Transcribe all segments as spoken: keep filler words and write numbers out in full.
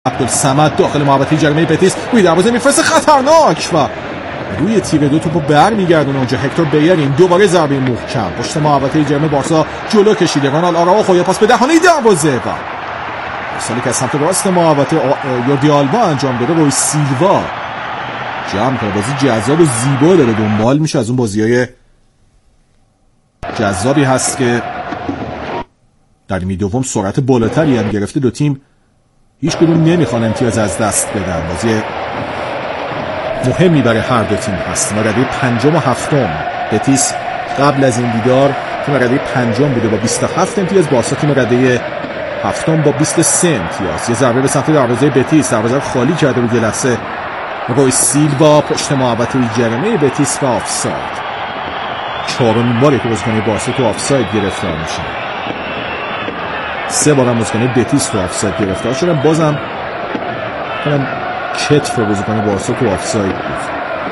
عبدالصمد داخل محوطه جریمه بتیس روی دروازه میفرسته، خطرناک و روی تیر دو توپو برمیگردونه اونجا هکتور بیرین. دوباره ضربه محکم پشت محوطه جریمه بارسا جلو کشیده. رونالد آراوخو یا پاس به دهانه دروازه و سالی که از سمت راست محوطه یوردی آلبا انجام داده. روی سیلوا جمع کنه. بازی جذاب و زیبا داره دنبال میشه. از اون بازیای جذابی هست که در نیمه دوم سرعت بالاتری هم گرفته. دو تیم هیچ کدوم نمیخوان امتیاز از دست بدن. بازی مهمی برای هر دو تیم هست. مرحله پنجم و هفتم. بتیس قبل از این دیدار تیم مرحله پنجم بوده با بیست و هفت امتیاز. بارسا تیم مرحله هفتم با بیست و سه امتیاز. یه ضربه به سمت دروازه بتیس، دروازه رو خالی کرده بود یه لحظه روی سیلوا پشت محوطه جریمه بتیس و آفساید. چهارمین باری که بازیکن بارسا تو آفساید گرفتار میشه. سه بارم بازیکن بتیس تو آفساید گرفتار شدن. بازم کنم کتف بازیکن بارسا تو آفساید بود.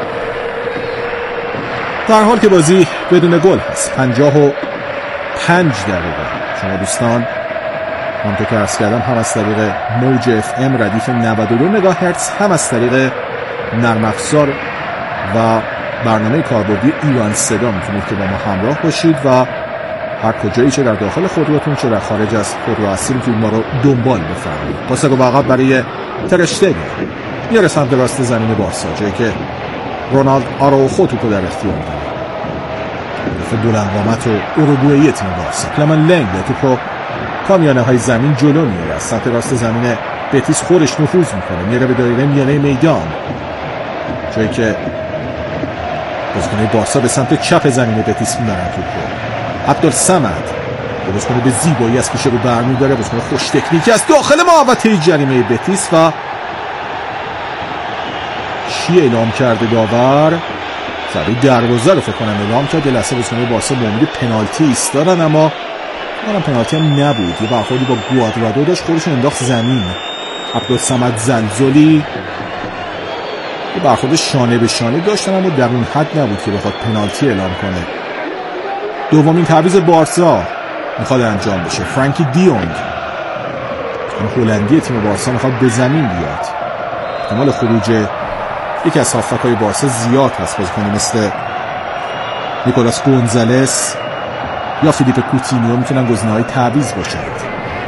در حال که بازی بدون گل هست. پنجاه و پنج دقیقه. شما دوستان همونطور که عرض کردم هم از طریق موج اف ام ردیف نود و دو مگاهرتز، هم از طریق نرم افزار و برنامه کاربردی ایران صدا میتونید که با ما همراه باشید و هر کجایی چه در داخل خودروتون چه در خارج از خودرو هستید میتونید ما رو دنبال بفرمایید. پاس گل عقب برای تر اشتگن میاره سمت راست زمین بارسا، جایی که رونالد آراوخو توپو در اختیار داره. هدف بلند قامت و اوروگوئه‌ای تیم بارسا کلمن لنگ توپو کامیانه های زمین جلو میاره. از سمت راست زمین بتیس خودش نفوذ میکنه، میاره به دایره میانه میدان، جایی که بازیکن‌های بارسا به سمت چپ زمین بتیس میبرن توپو. عبدالصمد بازیکن به زیبایی از پیش رو برمی‌داره، بازیکن خوش تکنیکی است داخل محوطه جریمه بتیس و چی اعلام کرده داور؟ ضربه دروازه رو فکر کنم اعلام کرد. یه لحظه بازیکن‌های بارسا به امید پنالتی ایستادن، اما اونم پنالتی هم نبود. یه برخوردی با گوادرادو داشت، خودشون انداخت زمین. عبدالصمد زلزلی یه برخورد شانه به شانه داشتن، اما در اون حد نبود که بخواد پنالتی اعلام کنه. دومین تعویض بارسا میخواد انجام بشه. فرانکی دیونگ اون هلندی تیم بارسا میخواد به زمین بیاد. احتمال خروج یکی از هافبک‌های بارسا زیاد هست. بازیکنی مثل نیکولاس گونزالس یا فیلیپ کوتینیو میتونن گزینه‌های تعویض باشند.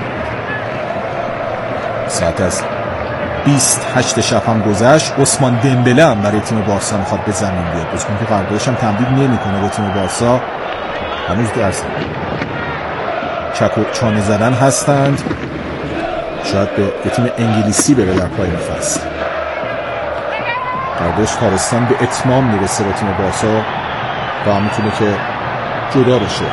ساعت از بیست و هشت شب هم گذشت. عثمان دمبله هم برای تیم بارسا میخواد به زمین بیاد. بازیکنی که قراردادش هم تمدید نمیکنه به تیم بارسا. هنوز در چک و چانه زدن هستند. شاید به تیم انگلیسی بره در پایان فصل. قراردادش تابستان به اتمام میرسه با تیم بارسا و هم میتونه که جدا بشه.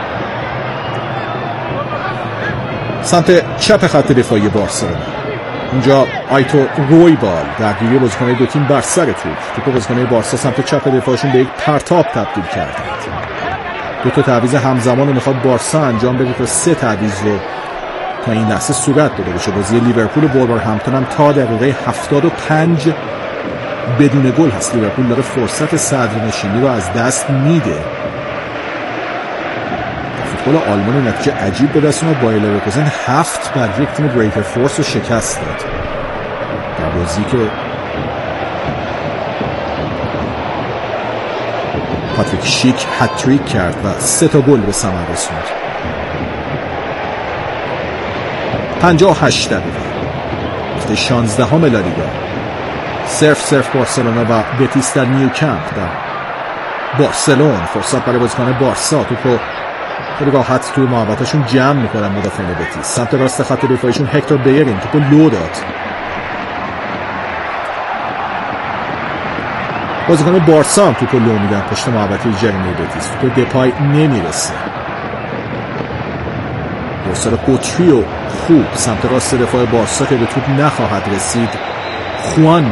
سمت چپ خط دفاعی بارسلونا اونجا آیتو رویبال درگیری بازیکن‌های دو تیم بر سر توپ. توپ بازیکن‌های بارسا سمت چپ دفاعشون به یک پرتاب تبدیل کردند. دو تا تعویض همزمان رو میخواد بارسا انجام بده تا سه تعویض رو تا این لحظه صورت داده بشه. بازی لیورپول و وولورهمپتون هم تا دقیقه هفتاد و پنج بدون گل هست. لیورپول داره فرصت صدرنشینی رو از دست میده. فوتبال آلمان نتیجه عجیب به دست اومد. بایر لورکوزن هفت بر یک تیم گریتر فورس رو شکست داد در بازی که پاتریک شیک هتریک کرد و سه تا گل به ثمر رسوند. پنجاه و هشت دقیقه هفته شانزدهم لالیگا. صرف صرف بارسلونا و بتیس در نیوکمپ در بارسلون. فرصت برای بازیکن بارسا توپو خیلی راحت توی محوطه‌شون جمع میکنن مدافعین بتیس. سمت راست خط دفاعیشون هکتور بیرین توپو لو داد. بازیکن بارسا هم توپو لو میدن پشت محوطه جریمه بتیس. توپو دپای نمیرسه. ارسال قطری و خوب سمت راست دفاع بارسا که به توپ نخواهد رسید. خوان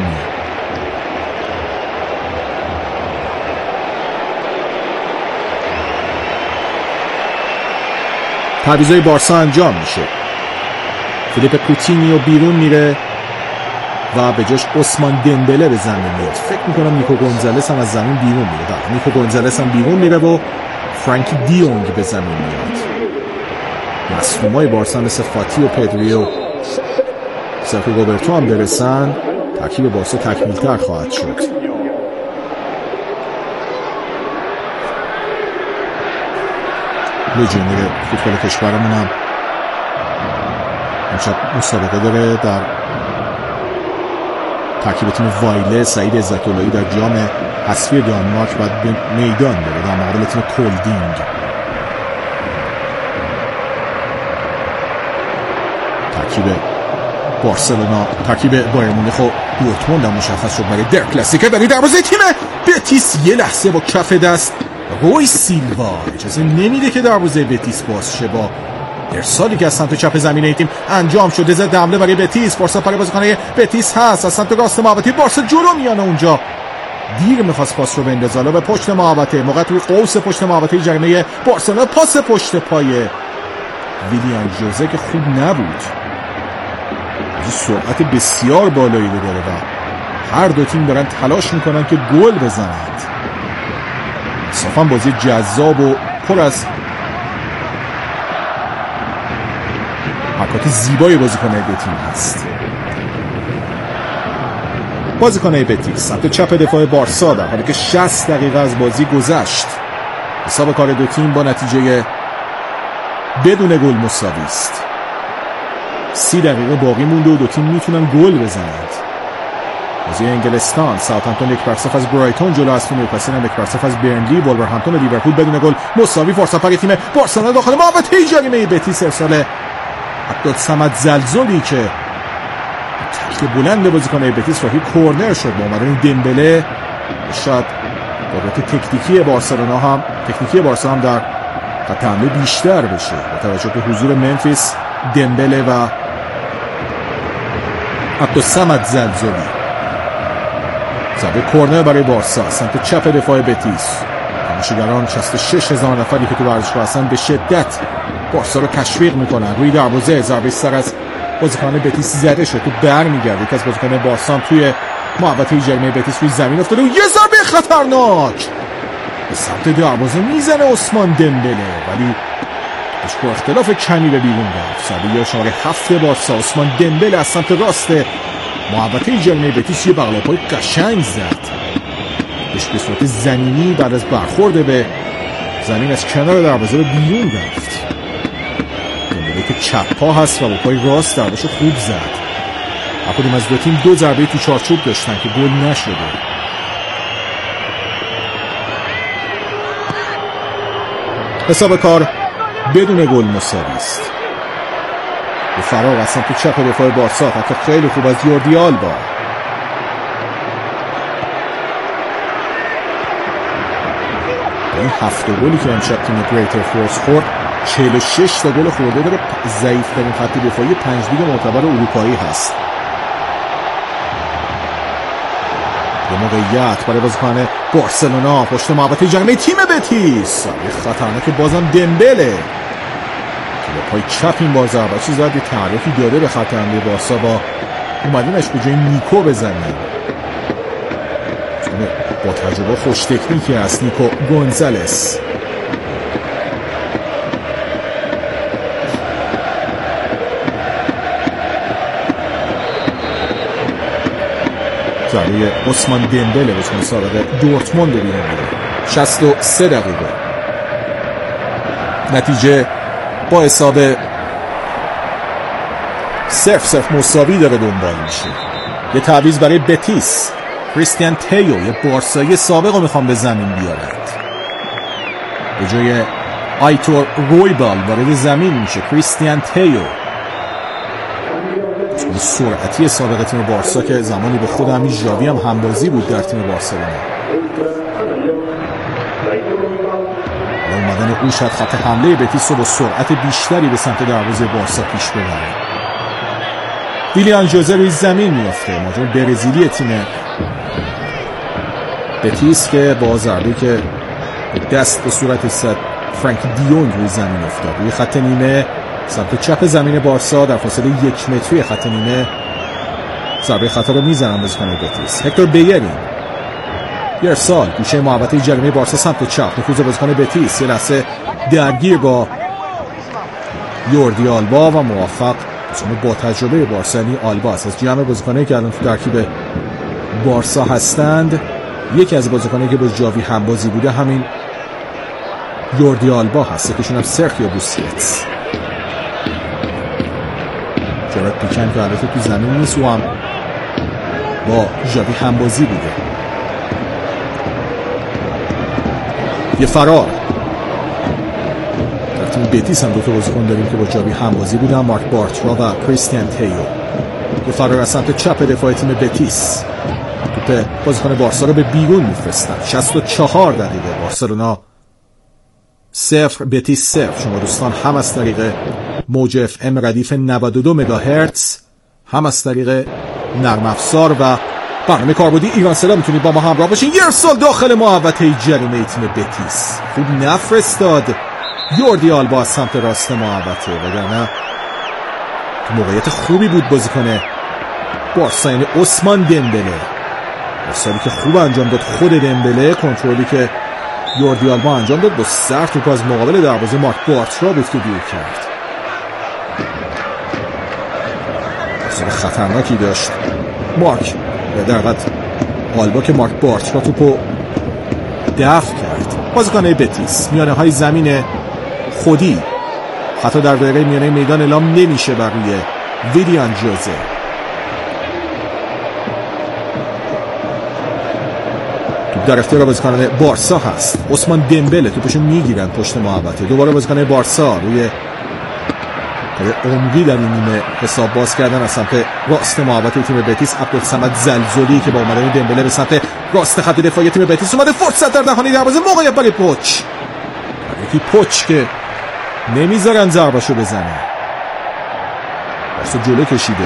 تعویضای بارسا انجام میشه. فیلیپ کوتینیو بیرون میره و به جاش عثمان دمبله به زمین میاد. فکر میکنم نیکو گونزالس هم از زمین بیرون میره. بله نیکو گونزالس هم بیرون میره و فرانکی دیونگ به زمین میاد. مصدومای بارسا مثل فاتی و پدری و سرخی روبرتو هم برسن ترکیب بارسا تکمیل‌تر خواهد شد. لژیونر فوتبال کشورمون هم امشب مسابقه داره در ترکیب تیم وایله. سعید عزت‌اللهی در جام حذفی دانمارک بعد به میدان داره در مقابل تیم کلدینگ. ترکیب بارسلونا، ترکیب بایر مونیخ و دورتموند هم مشخص شد برای در کلاسیکه. ولی دروازه تیم بتیس یه لحظه با کف دست روی سیلوا اجازه نمیده که دروازه بتیس باز شه. با ارسالی که از سمت چپ زمین این تیم انجام شده، ضد حمله برای بتیس. بارسا پای بازیکن بتیس هست از سمت راست محوطه. بارسا جلو میانه، اونجا دیر میخواست پاس رو بندازه. حالا به پشت محوطه، موقع توی قوس پشت محوطه جریمه بارسلونا پاس پشت پای ویلیان جوزه که خوب نبود. سرعت بسیار بالایی رو داره و هر دو تیم دارن تلاش میکنن که گل بزنند. صافا بازی جذاب و پر از حرکات زیبای بازیکن‌های دو تیم هست. بازیکن‌های بتیس سمت چپ دفاع بارسا در حالی که شصت دقیقه از بازی گذشت. حساب کار دو تیم با نتیجه بدون گل مساوی است. سی دقیقه باقی مونده و دو تیم میتونن گل بزنند. بازی انگلستان، ساوثهمپتون یک بر صفر از برایتون جلو است. نیوکاسل یک بر صفر از برنلی. ولورهمپتون و لیورپول بدون گل مساوی. فرصت برای تیم بارسلونا داخل محوطه جریمه بتیس. ارسال عبدالصمد زلزلی که تکل بلند بازیکن بتیس راهی کورنر شد. با اومدن دمبله شاید قدرت تکنیکی بارسلونا هم تکنیکی بارسا هم در خط حمله بیشتر بشه با توجه به حضور منفیس، دمبله و عبدالصمد زلزلی. ضربه کورنر برای بارسا سمت چپ دفاع بتیس. تماشاگران شصت و شش هزار نفری که تو ورزشگاه هستن به شدت بارسا رو تشویق میکنن. روی دروازه ضربه سر از بازیکن بتیس زده شد، تو برمیگرده. یکی از بازیکنان بارسا توی محوطه جریمه بتیس روی زمین افتاده و یه ضربه خطرناک به سمت دروازه میزنه عثمان دمبله، ولی با اختلاف کمی به بیرون رفت. ضربه شماره هفت بارسا عثمان دمبله از سمت راست محوطه جریمه بتیس یه بغل پای قشنگ زد. بهش به صورت زمینی بعد از برخورد به زمین از کنار دروازه به بیرون رفت. دمبله که چپ پا هست و با پای راست ضربه‌شو خوب زد. هر کدوم از دو تیم دو ضربه تو چارچوب داشتن که گل نشده. حساب کار بدون گل مساوی است. به فراغ از سمت چپ دفاع بارسا، حتی خیلی خوب از یوردی آلبا. این هفت گلی که امشب تیم گریتر فورس خورد، چهل و شش تا گل خورده داره. ضعیف‌ترین خط دفاعی پنج لیگ معتبر اروپایی هست. یه موقعیت برای بازیکن بارسلونا پشت محوطه جریمه تیم بتیس. یه خطرناک بازم دمبله که با پای چپ این بار ضربه زد. یه تعریفی داده به خط حمله بارسا با اومدنش به جای نیکو بزنه. با تجربه خوش تکنیکی است نیکو گونزالس. ضربه عثمان دمبله به مسابقه دورتموند بیرون میره. شصت و سه دقیقه نتیجه با حساب صرف صرف مساوی داره دنبال میشه. یه تعویض برای بتیس. کریستیان تیو یه بارسایی سابق رو میخوام به زمین بیارند. به جای آیتور رویبال وارد زمین میشه کریستیان تیو، سرعتی سابقه تیم بارسا که زمانی به خود همین ژاوی هم همبازی بود در تیم بارسلونا. اومدن او شاید خط حمله بتیس رو با سرعت بیشتری به سمت دروازه بارسا پیش ببره. ویلیان جوزه روی زمین میافته، مهاجم برزیلی تیم بتیس که با ضربه‌ای که دست به صورت صد فرانک دیونگ روی زمین افتاد. روی خط نیمه سمت چپ زمین بارسا در فاصله یک متری خط نیمه ضربه خطا رو میزنن بازیکن بتیس. هکتور بیرین یه ارسال گوشه محوطه جریمه بارسا سمت چپ. نفوذ بازیکن بتیس یه لحظه درگیر با یوردی آلبا و موفق چون با تجربه بارسا یعنی آلبا است. از جمع بازیکنایی که الان تو ترکیب بارسا هستند یکی از بازیکنایی که با جاوی همبازی بوده همین یوردی آلبا هست، یکیشون هم سرخیو بوسکتس. جرارد پیکن که البته تو زمین نیست و هم با جاوی همبازی بوده. یه فرار در تیم بتیس هم دو تا بازیکن داریم که با جاوی همبازی بودن، مارک بارترا و کریستیان تیو. یه فرار از سمت چپ دفاع تیم بتیس، توپ بازیکن بارسا رو به بیرون میفرستن. شصت و چهار دقیقه بارسلونا صفر بتیس صفر. شما دوستان هم از طریق موج اف ام ردیف نود و دو مگاهرتز، هم از طریق نرم افزار و برنامه کاربردی ایران صدا میتونید با ما همراه باشین. یه ارسال داخل محوطه جریمه تیم بتیس، خوب نفرستاد یوردی آلبا از سمت راست محوطه، وگرنه تو موقعیت خوبی بود بازیکن بارسا یعنی عثمان دمبله. ارسالی که خوب انجام داد خود دمبله، کنترلی که یوردی آلبا انجام داد با سر توپ از مقابل دروازه مارک بارترا بود که دور کرد. ارسال خطرناکی داشت مارک در حقیقت آلبا که مارک بارترا توپو دفع کرد. بازیکن بتیس میانه های زمین خودی، حتی در دایره میانه میدان اعلام نمیشه بر روی ویلیان جوزه. توپ در اختیار بازیکن بارسا هست. عثمان دمبله توپشو میگیرن پشت محوطه. دوباره بازیکن بارسا روی عمقی در این نیمه حساب باز کردن از سمت راست محوطه تیم بتیس. عبدالصمد زلزلی که با اومدن دمبله به سمت راست خط دفاعی تیم بتیس اومده، فرصت در دهانه دروازه، موقعیت برای پوچ. یکی پوچ که نمیذارن ضربه‌شو بزنه. بارسا جلو کشیده.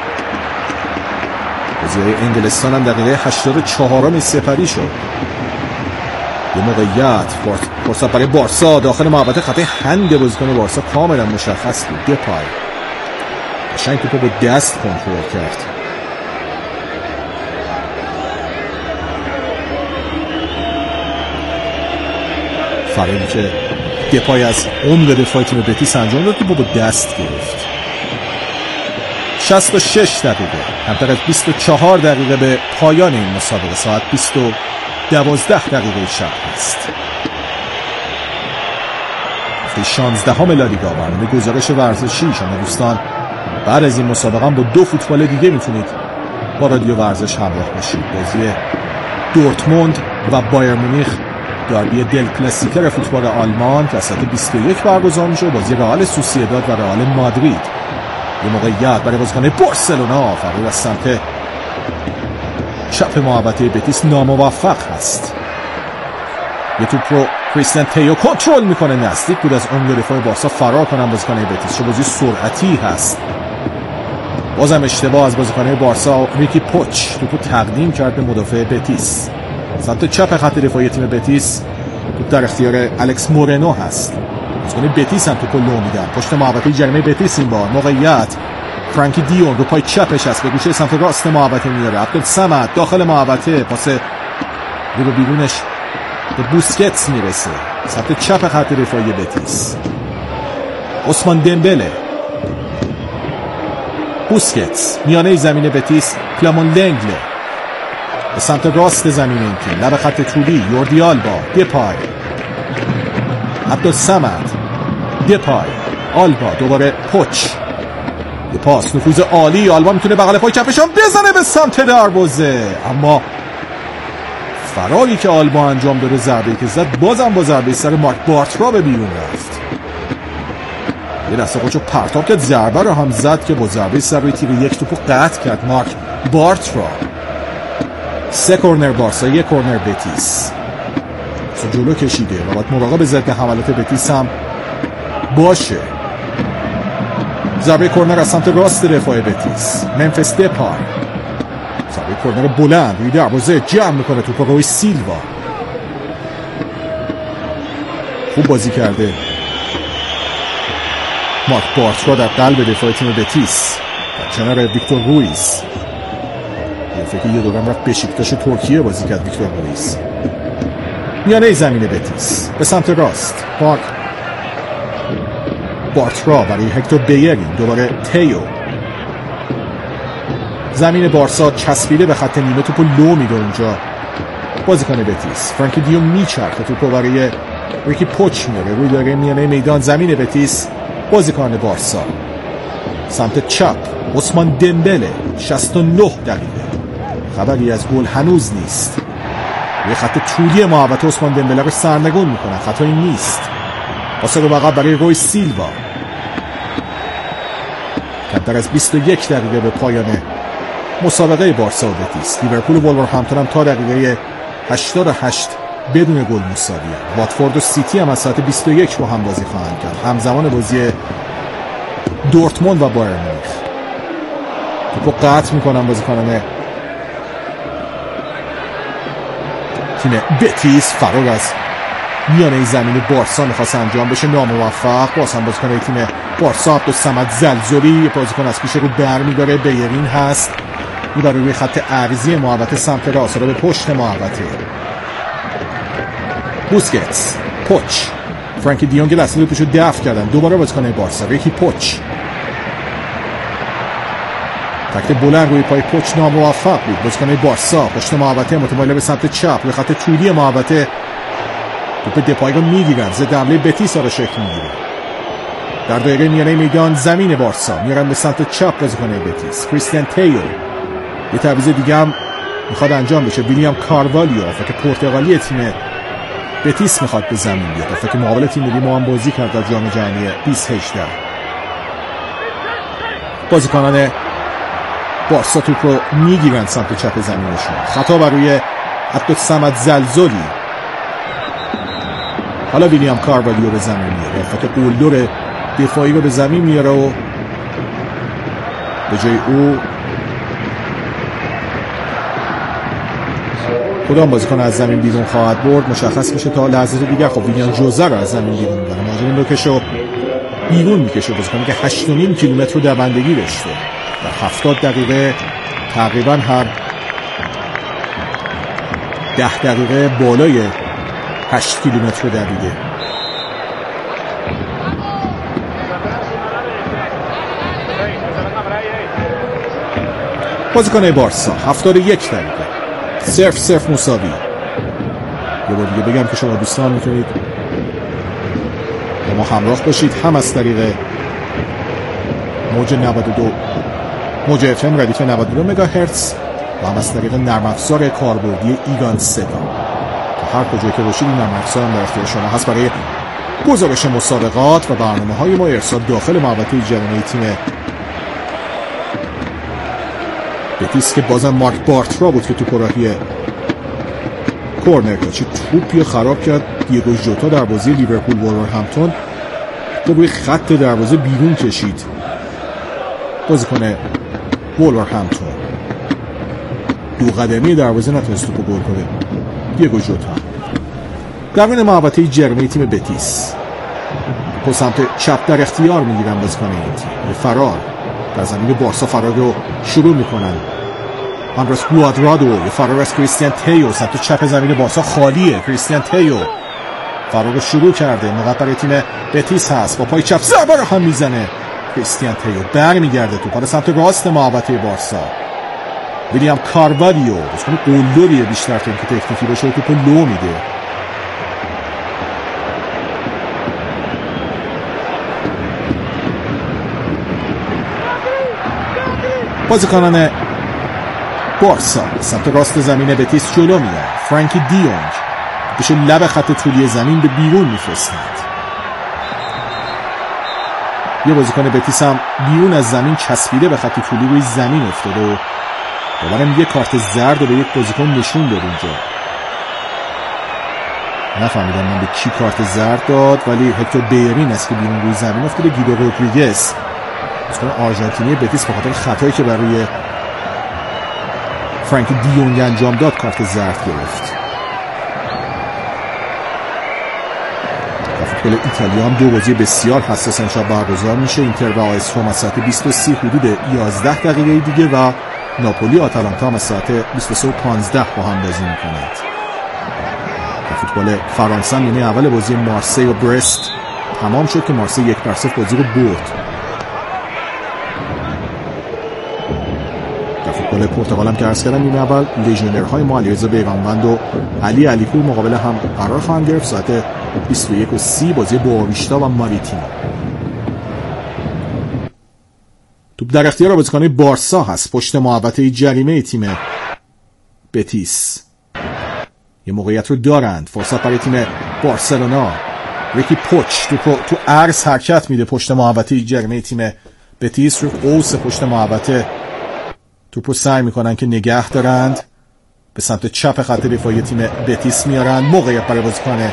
بازیای انگلستان هم دقیقه هشتاد و چهار سپری شد. یه موقعیت فرصت برای بارسا داخل محوطه، خط هند بازیکن بارسا کاملا مشخص بود. دپای قشنگ توپو با دست کنترل کرد. فرقی که دپای از عمق دفاع تیم بتیس انجام داد توپو با دست گرفت. شصت و شش دقیقه، کمتر از بیست و چهار دقیقه به پایان این مسابقه. ساعت بیست و دوازده دقیقه شب هست. هفته شانزدهم لالیگا، برنامه گزارش ورزشی. شما دوستان بعد از این مسابقه هم با دو فوتبال دیگه میتونید با رادیو ورزش همراه باشید. بازی دورتموند و بایر مونیخ، داربی دل کلاسیکر فوتبال آلمان که از ساعت بیست و یک برگزار میشه. بازی رئال سوسییداد و رئال مادرید. یه موقعیت برای بازیکن بارسلونا، فرار از سمت چپ محوطه بتیس ناموفق هست. یه توپ رو کریستیان تیو کنترل میکنه، نزدیک بود از عمق دفاع بارسا فرار کنن بازیکن بتیس. چه بازی سرعتی هست. بازم اشتباه از بازیکن بارسا. ریکی پوچ توپو تقدیم کرد به مدافع بتیس. سمت چپ خط دفاعی تیم بتیس توپ در اختیار الکس مورنو هست. بازیکن بتیس هم توپو لو میدن پشت محوطه جریمه بتیس. این بار موقعیت فرانکی دیون رو پای چپش هست، به گوشه سمت راست محوطه میاره. عبدالصمد داخل محوطه، پاس رو به بیرونش به بوسکتس میرسه سمت چپ خط دفاعی بتیس. عثمان دمبله، بوسکتس میانه زمین بتیس، کلامان لنگله به سمت راست زمین این تیم، لب خط طولی یوردی آلبا، دپای، عبدالصمد، دپای، آلبا، دوباره پوچ. یه پاس نفوذ عالی، آلبا میتونه بغل پای چپشان بزنه به سمت دروازه، اما فراری که آلبا انجام داره، ضربه‌ای که زد بازم با ضربه سر مارک بارترا به بیرون رفت. یه دسته خودشو پرتاب کرد، ضربه رو هم زد که با ضربه سر روی تیر یک توپو قطع کرد مارک بارترا. سه کورنر بارسا، یک کورنر بتیس. جلو کشیده و باید مراقب ضد حملات بتیس هم باشه. ضربه کورنر از سمت راست دفاع بتیس، منفس دپای. ضربه کورنر بلند روی دروازه، جمع میکنه توپ روی سیلوا. خوب بازی کرده مارک بارترا در قلب دفاع تیم بتیس، در کنار ویکتور رویز. یه فکر یه دورم رفت بشیکتاش ترکیه بازی کرد ویکتور رویز. میانه زمین بتیس به سمت راست، مارک بارترا برای هکتور بیرین، دوباره تیو زمین بارسا چسبیده به خط نیمه، توپو لو میده اونجا بازیکن بتیس. فرانکی دیون میچرخه توپو برای ریکی پوچ میاره روی دایره میانه میدان. زمین بتیس، بازیکن بارسا سمت چپ عثمان دمبله. شصت و نه دقیقه، خبری از گل هنوز نیست. روی خط طولی محوطه عثمان دمبله رو سرنگون میکنن، خطایی نیست. پاس رو بقیه برای روی سیلوا. کمتر از بیست و یک دقیقه به پایان مسابقه بارسا و بتیس. لیورپول و وولورهمپتون هم تا دقیقه هشتاد و هشت بدون گل مساویه. واتفورد و سیتی هم از ساعت بیست و یک با هم بازی خواهند کرد، همزمان بازی دورتموند و بایر مونیخ. توپو قطع میکنن بازیکنان تیم بتیس. فرار از میانه زمین بارسا میخواست انجام بشه، ناموفق. باز هم بازیکن تیم بارسا عبدالصمد زلزلی، بازیکن از پیش رو برمیداره. بیرین هست میبره روی خط عرضی محوطه سمت راست رو به پشت محوطه. بوسکتس، پوچ، فرانکی دیونگ لحظه رو توشو دفع کردن. دوباره بازیکن بارسا ریکی پوچ، تکت بلند روی پای پوچ ناموفق بود. بازیکن بارسا پشت محوطه متمایل به سمت چپ روی خط طولی محوطه توپ دپای رو میگیرن. ضد حمله بتیس رو شکل میگیره در دایره میانه میدان. زمین بارسا میرن به سمت چپ بازیکن بتیس. کریستیان تیو، یه تعویض دیگه هم میخواد انجام بشه. ویلیام کاروالیو، فکر پرتغالی تیم بتیس میخواد به زمین بیاد. فکر مقابل تیم ملی ما هم بازی کرد در جام جهانی بیست هجده. بازیکنان بارسا توپ رو میگیرن سمت چپ زمینشون. خطا بر روی عبدالصمد زلزلی. حالا ویلیام کاروالیو به زمین میاره. فکر قولدور دفاعی رو به زمین میاره و به جای او کدام بازیکن از زمین بیرون خواهد برد مشخص میشه تا لحظه دیگر. خب ویلیام جوزه رو از زمین بیرون میبره. مهاجم لوکشو بیرون میکشه. بازیکنی که هشت و نیم کیلومتر رو دوندگی داشته در هفتاد دقیقه، تقریبا هر ده دقیقه بالای هشت کیلومتر رو دویده. بازیکن بارسا هفتاد و یک دقیقه، صرف صرف مساوی. یه بار دیگه بگم که شما دوستان میتونید با ما همراه باشید، هم از طریق موج نود و دو موج اف ام ردیف نود و دو مگاهرتز و هم از طریق نرم افزار کاربردی ایگان صدا. تا هر کجایی که باشید این نرم افزار هم در اختیار شما هست برای گزارش مسابقات و برنامه‌های ما، ارسال داخل محوطه جریمه تیم بتیس که بازم مارک بارترا بود که تو کراهی کورنر چه توپی خراب کرد. دیگو ژوتا در بازی لیورپول وولورهمپتون تو روی خط دروازه بیرون کشید بازیکن وولورهمپتون. دو قدمی دروازه نتونست توپو گل کنه دیگو ژوتا. درون محوطه جریمه تیم بتیس په سمت چپ در اختیار میگیرن بازیکن این تیم. فرار در زمین بارسا فرار رو شروع میکنن. آندرس گوادرادو، یه فرار از کریستیان تیو سمت چپ زمین بارسا خالیه. کریستیان تیو فرار رو شروع کرده. موقع برای تیم بتیس هست، با پای چپ ضربه رو هم میزنه. کریستیان تیو بر میگرده تو پاره سمت راست محوطه بارسا. ویلیام کاروالیو بازیکن قلدریه بیشتر تا اینکه تکنیکی باشه و توپو لو میده. بازیکنان بارسا سمت راست زمین بتیس جلو میاد. فرانکی دیونگ بشه لب خط طولی زمین به بیرون میفرستند. یه بازیکن بتیس هم بیرون از زمین چسبیده به خط طولی روی زمین افتاده و دوباره یه کارت زرد رو به یک بازیکن نشون داد اونجا. نفهمیدم من به کی کارت زرد داد، ولی هکتور بیرین است که بیرون روی زمین افتاده. گیدو رودریگز بازیکن آرژانتینی بتیس به خاطر خطایی که برای فرانکی دیونگ انجام داد کارت زرد گرفت. در فوتبال ایتالیا هم دو بازی بسیار حساس امشب برگزار میشه. اینتر و آس روم از ساعت بیست و سه حدود یازده دقیقه دیگه و ناپولی آتالانتا هم از ساعت بیست و سه و پانزده با هم بازی میکنند. در فوتبال فرانسه هم یعنی اول بازی مارسی و برست تمام شد که مارسی یک بر صفر بازی رو برد. گل پرتغال هم که عرض کردم این اول لژیونرهای ما علیرضا بیرانوند و علی علیپور مقابل هم قرار خواهند گرفت ساعت بیست و یک و سی بازی بوآویشتا و ماریتیم. توپ در اختیار بازیکن بارسا هست پشت محوطه جریمه تیم بتیس. یه موقعیت رو دارند، فرصت برای تیم بارسلونا. ریکی پوچ تو تو عرض حرکت میده پشت محوطه جریمه تیم بتیس، رو قوس پشت محوطه توپو سعی میکنن که نگه دارند، به سمت چپ خط دفاعی تیم بتیس میارن. موقعیت برای بازیکن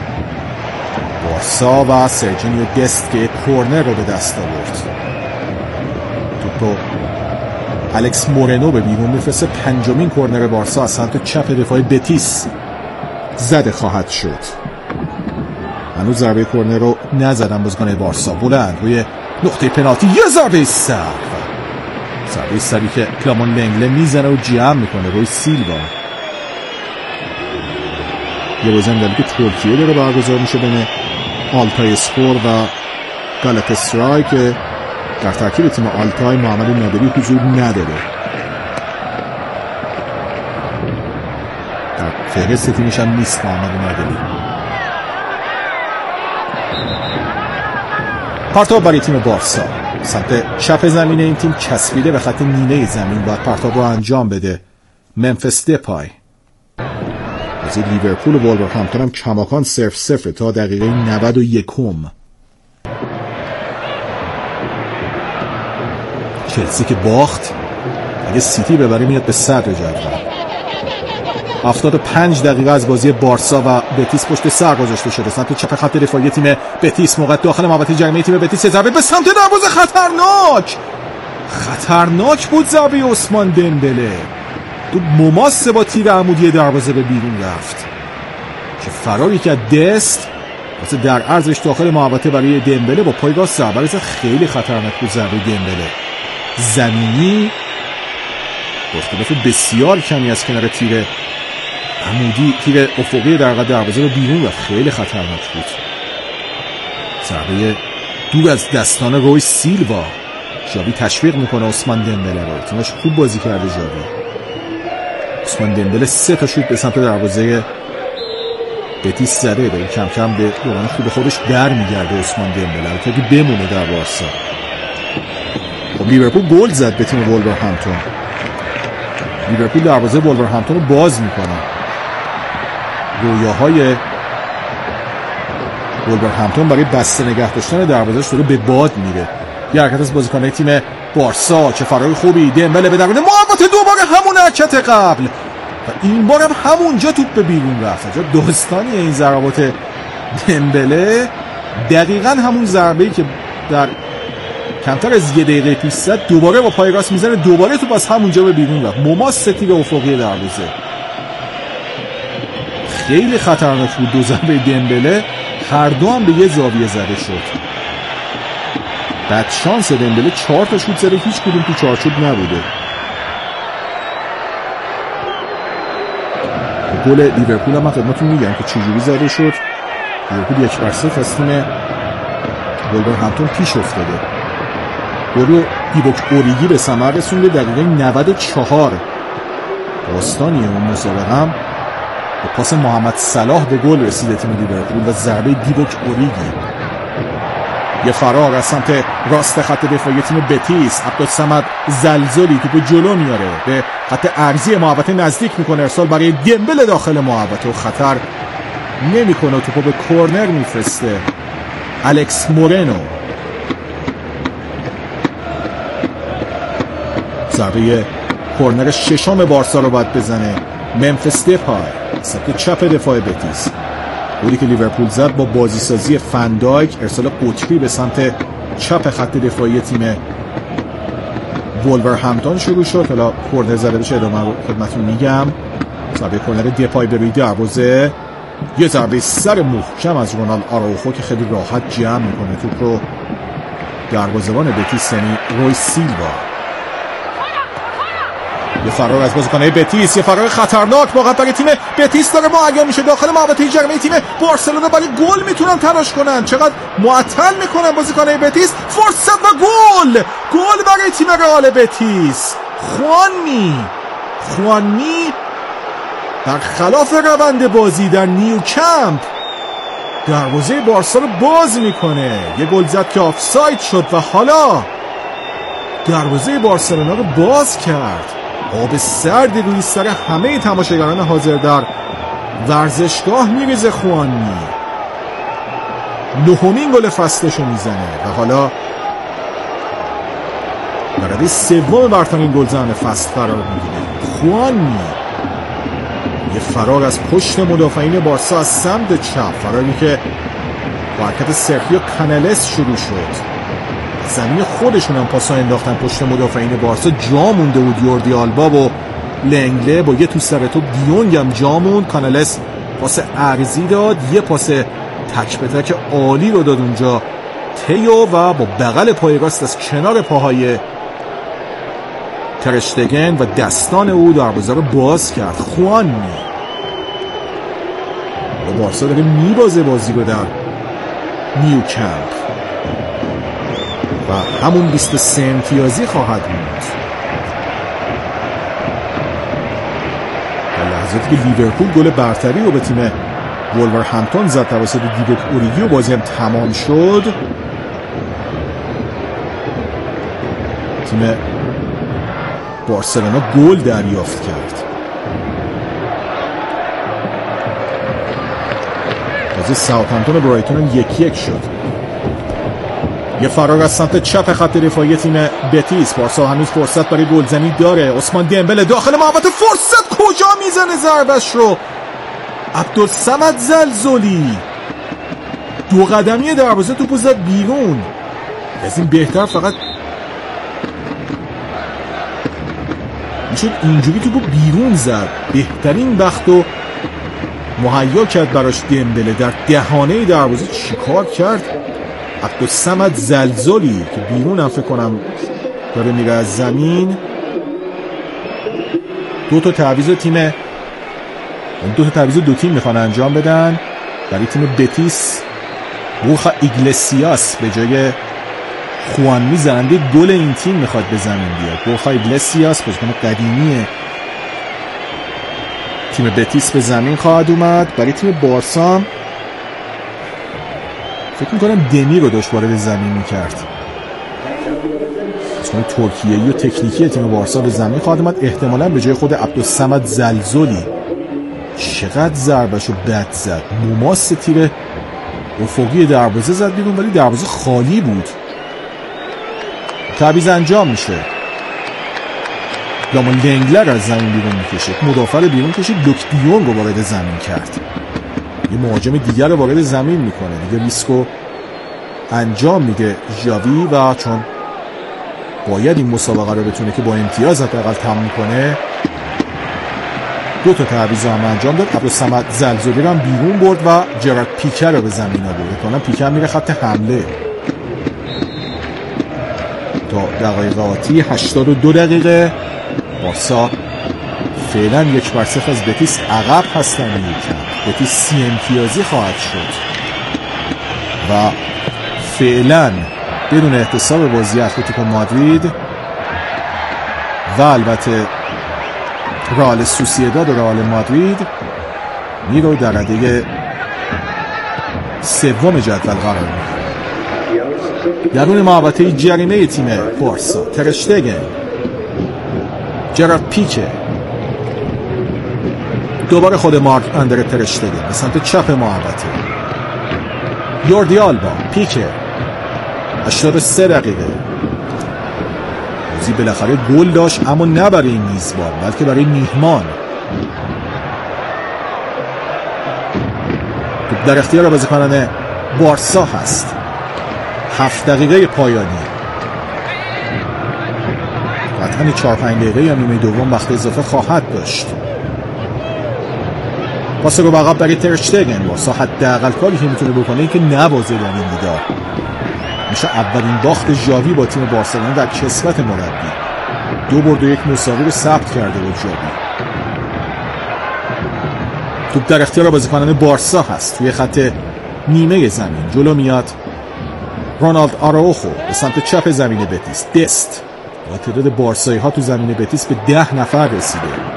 بارسا و سرجینیو دست که کورنر رو به دست آورد. توپو الکس مورنو به بیرون میفرسته. پنجمین کورنر بارسا از سمت چپ دفاعی بتیس زده خواهد شد. هنوز ضربه کورنر رو نزدن بازیکن بارسا. بلند روی نقطه پنالتی یه ضربه سر ضربه سری که کلامان لنگله میزنه و جمع میکنه روی سیلوا. یه بازی هم که ترکیه داره برگزار میشه بین آلتای اسپور و گالاتاسرای که در ترکیب تیم آلتای محمد نادری حضور نداره. در فهرست تیمش هم نیست محمد نادری. پرتاب برای تیم بارسا سمت چپ زمین این تیم چسبیده به خط نیمه زمین، باید پرتاب رو انجام بده. ممفیس دپای. بازی لیورپول و وولورهمپتون هم کماکان صفر صفر تا دقیقه نود و یکم. چلسی که باخت، اگه سیتی ببره میاد به صدر جدول. هفتاد و پنج دقیقه از بازی بارسا و بتیس پشت سر گذاشته شده. سمت چپ خط دفاعی تیم بتیس، موقع داخل محوطه جریمه تیم بتیس ضربه به سمت دروازه خطرناک خطرناک بود. ضربه عثمان دمبله تو مماسه با تیر عمودی دروازه به بیرون رفت که فراری که دست واسه در عرضش داخل محوطه برای دمبله با پای راست ضربه خیلی خطرناک بود. ضربه دمبله زمینی با اختلاف بسیار کمی از کنار تیر عمودی تیر افقی در قد دروازه رو بیرون رفت، خیلی خطرناک بود. ضربه دور از دستان روی سیلوا. ژاوی تشویق میکنه عثمان دمبله رو. تیمش خوب بازی کرده ژاوی. عثمان دمبله سه تا شوت به سمت دروازه بتیس زده، داره کم کم به دوران خوب خودش در میگرده عثمان دمبله تا که بمونه در بارسا. خب لیورپول گل زد به تیم وولورهمپتون. لیورپول دروازه وولورهمپتون رو باز میکنه. رویاهای وولورهمپتون برای بسته نگه داشتن دروازه‌اش داره به باد میره. یه حرکت از بازیکن‌های تیم بارسا، چه فرار خوبی. دمبله به درون محوطه، دوباره همون حرکت قبل و این بار هم همونجا توپ به بیرون رفت. جا داستانی این ضربات دمبله دقیقاً همون ضربه‌ای که در کمتر از یه دقیقه پیش زد دوباره با پای راست میزنه، دوباره توپ از همونجا به بیرون رفت. مماس تیر افقی دروازه خیلی خطرناک بود. دو ضربه دمبله هر دو هم به یه زاویه زده شد. بعد شانس دمبله چهار تا شوت زده، هیچ کدوم تو چارچوب نبوده. گل لیورپول هم من خدمتتون میگم که چجوری زده شد. لیورپول یک بر صفر از تیم وولورهمپتون پیش افتاده. گل رو دیبوک اوریگی به ثمر رسونده. دقیقه نود و چهار داستانی اون مسابقه هم با پاس محمد صلاح به گل رسیده تیم لیورپول و ضربه دیبوک اوریگی. یه فرار از سمت راست خط دفاعی تیم بتیس. عبدالصمد زلزلی توپو جلو میاره، به خط ارضی محوطه نزدیک میکنه. ارسال برای دمبله داخل محوطه و خطر نمیکنه. توپو به کورنر میفرسته الکس مورنو. ضربه کورنر ششم بارسا رو باید بزنه ممفیس دپای سمت چپ دفاع بتیس. گلی که لیورپول زد با بازیسازی فندایک، ارسال قطبی به سمت چپ خط دفاعی تیم وولورهمپتون شروع شد. حالا کورنر زده بشه ادامه رو خدمتتون میگم. ضربه کورنر دپای به روی دروازه، یه ضربه سر محکم از رونالد آراوخو که خیلی راحت جمع میکنه توپ رو. دروازه‌بان بتیس یعنی روی سیلوا. یه فرار از بازیکن‌های بتیس، یه فرار خطرناک واقعا برای تیم بتیس داره مهیا میشه داخل محوطه جریمه تیم بارسلونا. برای گل میتونن تلاش کنن. چقدر معطل میکنن بازیکن‌های بتیس. فرصت و گل گل برای تیم رئال بتیس. خوانمی خوانمی در خلاف روند بازی در نیوکمپ دروازه بارسا رو باز میکنه. یه گل زد که آفساید شد و حالا دروازه بارسلونا رو باز کرد. آب سردی روی سر همه تماشاگران حاضر در ورزشگاه میریزه. خوانمی نهمین گل فصلشو میزنه و حالا برای سوم برترین گلزن فصل قرار میگیره. خوانمی یه فرار از پشت مدافعین بارسا از سمت چپ، فراری که با حرکت سرخیو کانالس شروع شد. زمین خودشون هم پاسا انداختن پشت مدافعین بارسا. جا مونده بود یوردی آلبا و لنگله با یه تو سر تو دیونگ هم جا موند. کانالس پاس عرضی داد، یه پاس تک به تک عالی رو داد اونجا تیو و با بغل پای راست از کنار پاهای ترشتگن و دستان او دروازه رو باز کرد. خوانمی و بارسا داره میبازه بازی رو در نیوکمپ و همون بیست و سه امتیازی خواهد بود. در لحظاتی که لیورپول گل برتری رو به تیم وولورهمپتون زد توسط دیوک اوریگی و بازی هم تمام شد، تیم بارسلونا گل دریافت کرد. بازی ساوثهمپتون و برایتون هم یک یک شد. یه فرار از سمت چپ خط دفاعی تیم بتیس. بارسا هنوز فرصت برای گلزنی داره. عثمان دمبله داخل محوطه، فرصت کجا میزنه ضربش رو؟ عبدالصمد زلزلی دو قدمی دروازه توپو زد بیرون. از این بهتر فقط میشد اینجوری توپو بیرون زد. بهترین بختو مهیا کرد براش دمبله. در دهانه دروازه چیکار کرد عبدالصمد زلزلی که بیرون هم فکر کنم داره میره از زمین. دو تا تعویض تیم دو تا تعویض دو تیم میخوان انجام بدن. برای تیم بتیس بورخا ایگلسیاس به جای خوانمی زننده گل این تیم میخواد به زمین بیاد. بورخا ایگلسیاس بازیکن قدیمی تیم بتیس به زمین خواهد اومد. برای تیم بارسا فکر میکنم دمی رو داشت وارد زمین میکرد. بازیکن ترکیه‌ای و تکنیکی تیم بارسا به زمین خواهد اومد، احتمالاً به جای خود عبدالصمد زلزلی. چقدر ضربشو بد زد. موماس تیر افقی دروازه زد بیرون ولی دروازه خالی بود. تعویض انجام میشه. لامان لنگلر از زمین بیرون میکشه. مدافع بیرون کشید. لوک دیونگ رو وارد زمین کرد. یه مهاجم دیگر رو وارد زمین میکنه. دیگه ریسکو انجام میده ژاوی و چون باید این مسابقه رو بتونه که با امتیاز حداقل تموم کنه دو تا تعویض هم انجام داد. عبدالصمد زلزلی رو هم بیرون برد و جرارد پیکه رو به زمین آورد. کنم پیکه هم میره خط حمله. تا دقایق آتی هشتاد و دو دقیقه بارسا فعلا یک بر صفر از بتیس عقب هستن. یکم بتیس سی امتیازی خواهد شد و فعلا بدون احتساب بازی اتلتیکو مادرید و البته رئال سوسییداد و رئال مادرید میرو در رده سوم جدول قرار میگیره. درون محوطه جریمه تیم بارسا ترشتگن، جرارد پیکه، دوباره خود مارک اندره ترشتگن به سمت چپ محوطه، یوردی آلبا، پیکه. هشتاد و سه دقیقه بازی بالاخره گل داشت، اما نه برای میزبان بلکه برای میهمان. در اختیار بازیکنان بارسا هست. هفت دقیقه پایانی. قطعاً چهار پنج دقیقه یا نیمه دوم وقت اضافه خواهد داشت. پاس رو عقب برای ترشتگن. بارسا حداقل کاری که میتونه بکنه این که نبازه در این دیدار. میشه اولین باخت ژاوی با تیم بارسلونا در کسوت مربی. دو برد و یک مساوی رو ثبت کرده بود ژاوی. توپ در اختیار بازیکنان بارسا هست. توی خط نیمه زمین جلو میاد رونالد آراوخو به سمت چپ زمین بتیس. دست با تعداد بارسایی ها تو زمین بتیس به ده نفر رسیده.